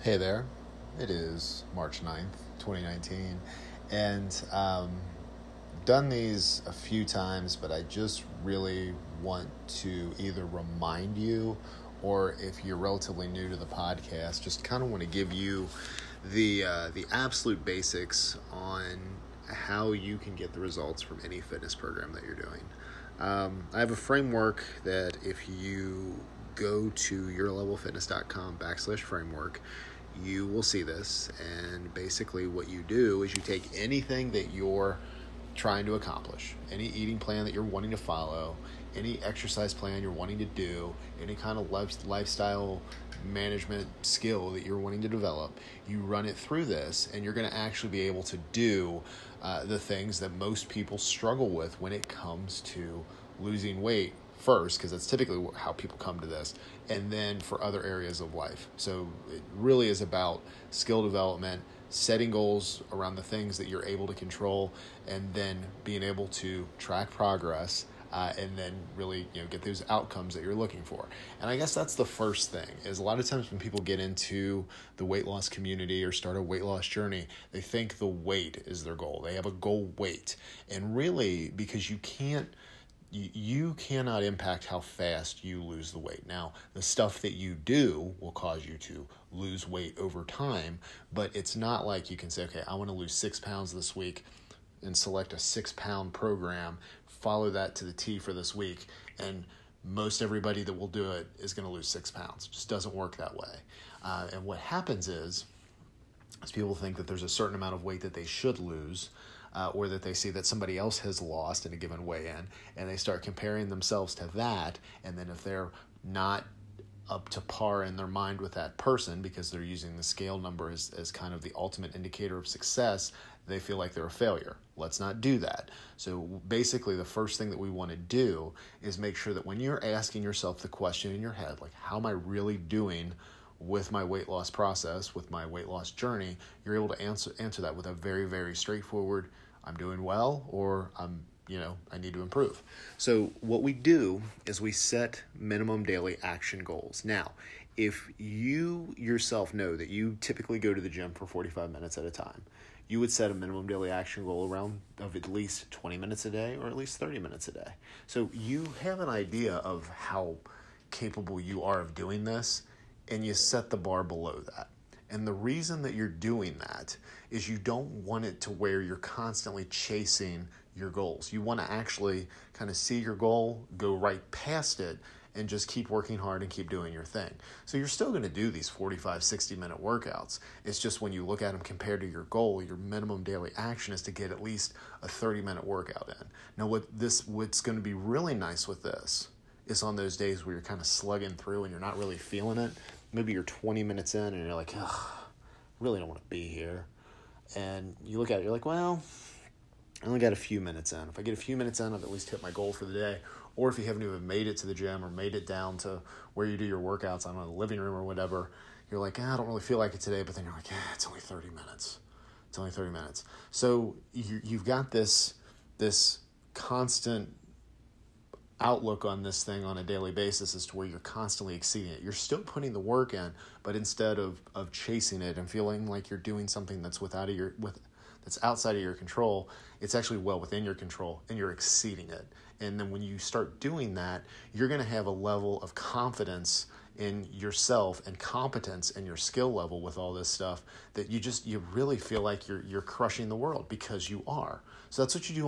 Hey there, it is March 9th, 2019, and done these a few times, but I just really want to either remind you, or if you're relatively new to the podcast, just kind of want to give you the absolute basics on how you can get the results from any fitness program that you're doing. I have a framework that if you go to yourlevelfitness.com/framework, you will see this. And basically what you do is you take anything that you're trying to accomplish, any eating plan that you're wanting to follow, any exercise plan you're wanting to do, any kind of lifestyle management skill that you're wanting to develop, you run it through this, and you're going to actually be able to do the things that most people struggle with when it comes to losing weight first, because that's typically how people come to this, and then for other areas of life. So it really is about skill development, setting goals around the things that you're able to control, and then being able to track progress, and then really get those outcomes that you're looking for. And I guess that's the first thing, is a lot of times when people get into the weight loss community or start a weight loss journey, they think the weight is their goal. They have a goal weight. And really, because you cannot impact how fast you lose the weight. Now, the stuff that you do will cause you to lose weight over time, but it's not like you can say, okay, I want to lose 6 pounds this week and select a 6-pound program, follow that to the T for this week, and most everybody that will do it is going to lose 6 pounds. It just doesn't work that way. And what happens is people think that there's a certain amount of weight that they should lose, or that they see that somebody else has lost in a given weigh-in, and they start comparing themselves to that, and then if they're not up to par in their mind with that person, because they're using the scale number as kind of the ultimate indicator of success, they feel like they're a failure. Let's not do that. So basically the first thing that we want to do is make sure that when you're asking yourself the question in your head, like, how am I really doing with my weight loss process, with my weight loss journey, you're able to answer that with a very, very straightforward, I'm doing well, or I need to improve. So what we do is we set minimum daily action goals. Now, if you yourself know that you typically go to the gym for 45 minutes at a time, you would set a minimum daily action goal around of at least 20 minutes a day, or at least 30 minutes a day. So you have an idea of how capable you are of doing this, and you set the bar below that. And the reason that you're doing that is you don't want it to where you're constantly chasing your goals. You want to actually kind of see your goal, go right past it, and just keep working hard and keep doing your thing. So you're still going to do these 45, 60-minute workouts. It's just when you look at them compared to your goal, your minimum daily action is to get at least a 30-minute workout in. Now, what's going to be really nice with this is on those days where you're kind of slugging through and you're not really feeling it. Maybe you're 20 minutes in and you're like, ugh, I really don't want to be here. And you look at it, you're like, well, I only got a few minutes in. If I get a few minutes in, I've at least hit my goal for the day. Or if you haven't even made it to the gym or made it down to where you do your workouts, I don't know, the living room or whatever, you're like, I don't really feel like it today. But then you're like, it's only 30 minutes. It's only 30 minutes. So you've got this constant outlook on this thing on a daily basis as to where you're constantly exceeding it. You're still putting the work in, but instead of chasing it and feeling like you're doing something that's that's outside of your control, it's actually well within your control, and you're exceeding it. And then when you start doing that, you're going to have a level of confidence in yourself and competence in your skill level with all this stuff that you really feel like you're crushing the world, because you are. So that's what you do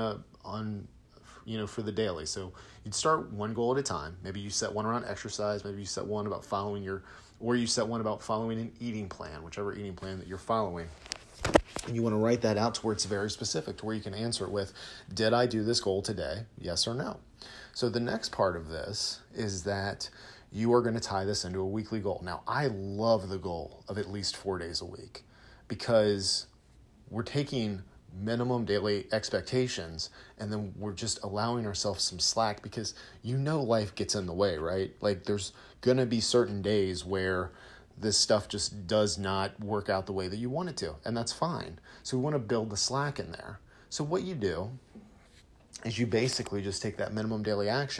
for the daily. So you'd start one goal at a time. Maybe you set one around exercise. Maybe you set one about following an eating plan, whichever eating plan that you're following. And you want to write that out to where it's very specific, to where you can answer it with, did I do this goal today? Yes or no? So the next part of this is that you are going to tie this into a weekly goal. Now, I love the goal of at least 4 days a week, because we're taking minimum daily expectations, and then we're just allowing ourselves some slack, because life gets in the way, right? Like, there's going to be certain days where this stuff just does not work out the way that you want it to, and that's fine. So we want to build the slack in there. So what you do is you basically just take that minimum daily action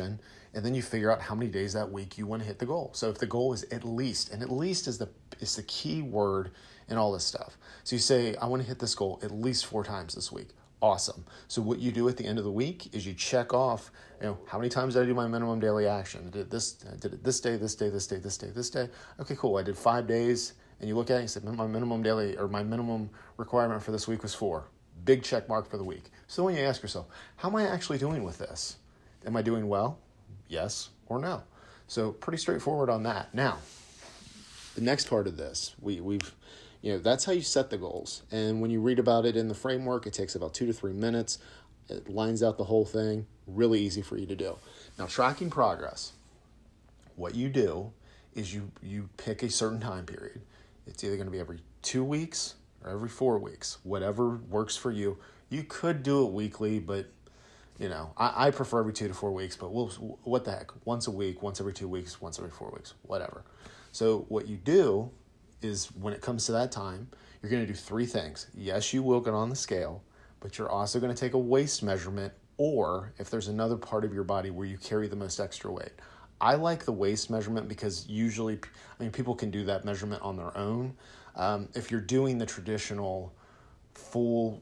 and then you figure out how many days that week you want to hit the goal. So if the goal is at least, and at least is the key word in all this stuff. So you say, I want to hit this goal at least 4 times this week. Awesome. So what you do at the end of the week is you check off, how many times did I do my minimum daily action? I did it this day, this day, this day, this day, this day. Okay, cool. I did 5 days, and you look at it and you say, my minimum requirement for this week was 4. Big check mark for the week. So when you ask yourself, how am I actually doing with this? Am I doing well? Yes or no? So pretty straightforward on that. Now, the next part of this, we've that's how you set the goals. And when you read about it in the framework, it takes about 2 to 3 minutes. It lines out the whole thing. Really easy for you to do. Now, tracking progress. What you do is you pick a certain time period. It's either going to be every 2 weeks or every 4 weeks, whatever works for you. You could do it weekly, but I prefer every 2 to 4 weeks, but what the heck? Once a week, once every 2 weeks, once every 4 weeks, whatever. So what you do is when it comes to that time, you're going to do 3 things. Yes, you will get on the scale, but you're also going to take a waist measurement, or if there's another part of your body where you carry the most extra weight. I like the waist measurement because usually, people can do that measurement on their own. If you're doing the traditional full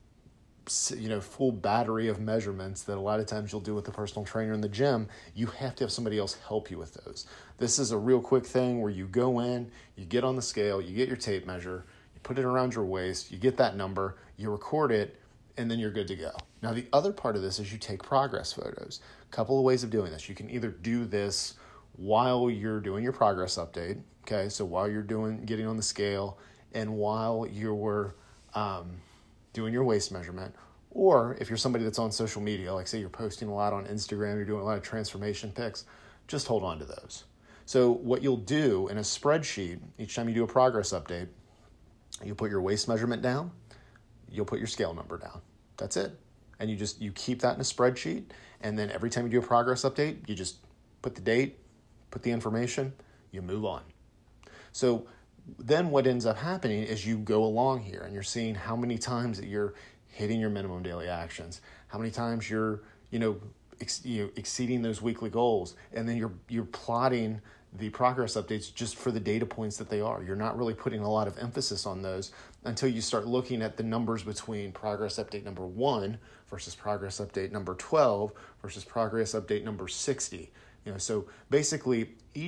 battery of measurements that a lot of times you'll do with the personal trainer in the gym, you have to have somebody else help you with those. This is a real quick thing where you go in, you get on the scale, you get your tape measure, you put it around your waist, you get that number, you record it, and then you're good to go. Now, the other part of this is you take progress photos. A couple of ways of doing this. You can either do this while you're doing your progress update, okay? So while you're getting on the scale and while you're doing your waist measurement, or if you're somebody that's on social media, like say you're posting a lot on Instagram, you're doing a lot of transformation pics, just hold on to those. So what you'll do in a spreadsheet, each time you do a progress update, you'll put your waist measurement down, you'll put your scale number down. That's it. And you keep that in a spreadsheet, and then every time you do a progress update, you just put the date, put the information, you move on. So then what ends up happening is you go along here and you're seeing how many times that you're hitting your minimum daily actions, how many times you're exceeding those weekly goals, and then you're plotting the progress updates just for the data points that they are. You're not really putting a lot of emphasis on those until you start looking at the numbers between progress update number 1 versus progress update number 12 versus progress update number 60. So basically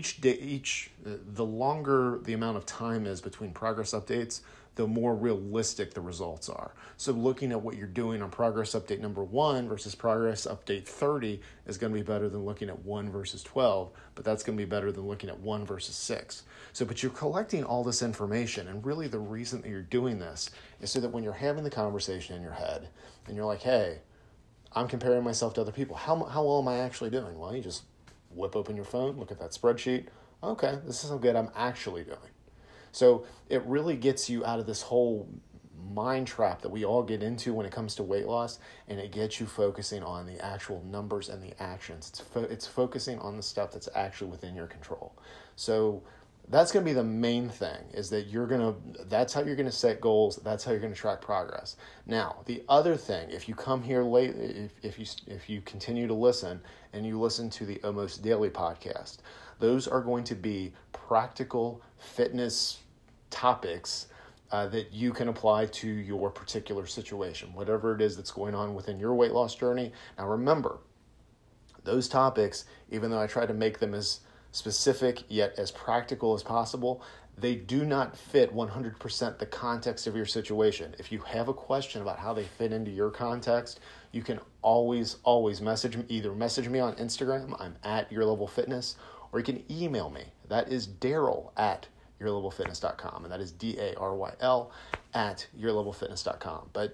the longer the amount of time is between progress updates, the more realistic the results are. So looking at what you're doing on progress update number 1 versus progress update 30 is going to be better than looking at 1 versus 12, but that's going to be better than looking at 1 versus 6. But you're collecting all this information, and really the reason that you're doing this is so that when you're having the conversation in your head, and you're like, hey, I'm comparing myself to other people, how well am I actually doing? Well, you just whip open your phone, look at that spreadsheet. Okay, this is how good I'm actually doing. So it really gets you out of this whole mind trap that we all get into when it comes to weight loss, and it gets you focusing on the actual numbers and the actions. It's focusing on the stuff that's actually within your control. So that's going to be the main thing, is that that's how you're going to set goals. That's how you're going to track progress. Now, the other thing, if you come here late, if you continue to listen and you listen to the Almost Daily podcast, those are going to be practical fitness topics that you can apply to your particular situation, whatever it is that's going on within your weight loss journey. Now, remember, those topics, even though I try to make them as specific yet as practical as possible, they do not fit 100% the context of your situation. If you have a question about how they fit into your context, you can always message me. Either message me on Instagram, I'm at Your Level Fitness, or you can email me. That is Daryl at yourlevelfitness.com, and that is DARYL at yourlevelfitness.com. But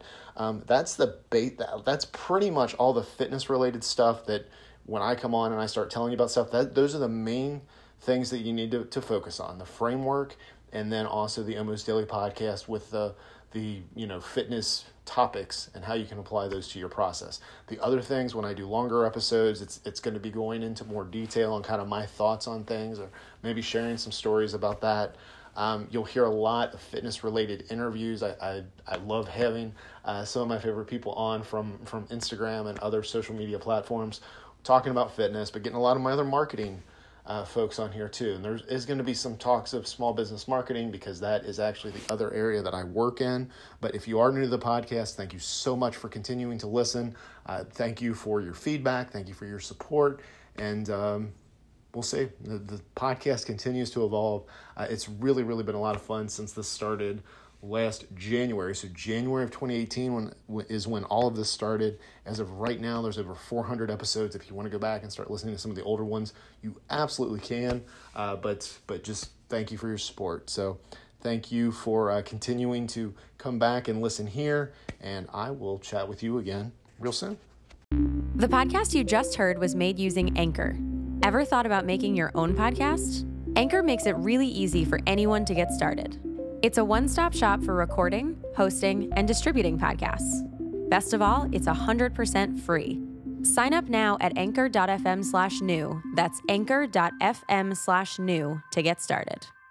that's pretty much all the fitness related stuff that when I come on and I start telling you about stuff, those are the main things that you need to focus on: the framework, and then also the Almost Daily podcast with the fitness topics and how you can apply those to your process. The other things, when I do longer episodes, it's going to be going into more detail on kind of my thoughts on things, or maybe sharing some stories about that. You'll hear a lot of fitness related interviews. I love having some of my favorite people on from Instagram and other social media platforms, talking about fitness, but getting a lot of my other marketing folks on here too. And there is going to be some talks of small business marketing because that is actually the other area that I work in. But if you are new to the podcast, thank you so much for continuing to listen. Thank you for your feedback. Thank you for your support. And we'll see. The podcast continues to evolve. It's really, really been a lot of fun since this started last January. So January of 2018 is when all of this started. As of right now, there's over 400 episodes. If you want to go back and start listening to some of the older ones, you absolutely can. But just thank you for your support. So thank you for continuing to come back and listen here. And I will chat with you again real soon. The podcast you just heard was made using Anchor. Ever thought about making your own podcast? Anchor makes it really easy for anyone to get started. It's a one-stop shop for recording, hosting, and distributing podcasts. Best of all, it's 100% free. Sign up now at anchor.fm/new. That's anchor.fm/new to get started.